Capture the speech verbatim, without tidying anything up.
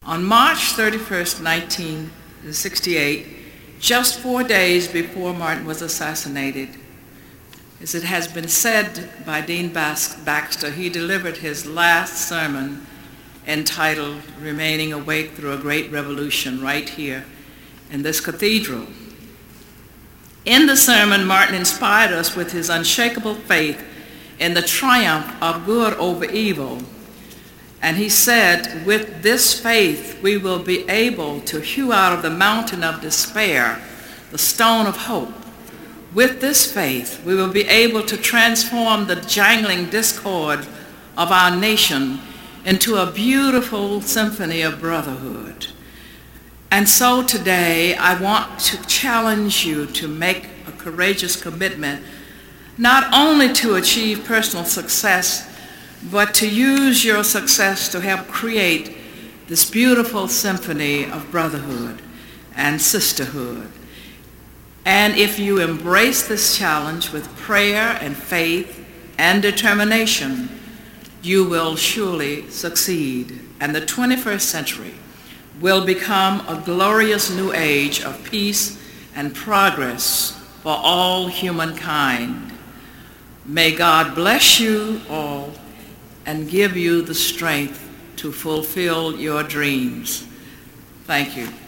On March thirty-first, nineteen sixty-eight, just four days before Martin was assassinated, as it has been said by Dean Baxter, he delivered his last sermon entitled Remaining Awake Through a Great Revolution right here in this cathedral. In the sermon, Martin inspired us with his unshakable faith in the triumph of good over evil. And he said, with this faith, we will be able to hew out of the mountain of despair the stone of hope. With this faith, we will be able to transform the jangling discord of our nation into a beautiful symphony of brotherhood. And so today, I want to challenge you to make a courageous commitment, not only to achieve personal success, but to use your success to help create this beautiful symphony of brotherhood and sisterhood. And if you embrace this challenge with prayer and faith and determination, you will surely succeed. And the twenty-first century will become a glorious new age of peace and progress for all humankind. May God bless you all and give you the strength to fulfill your dreams. Thank you.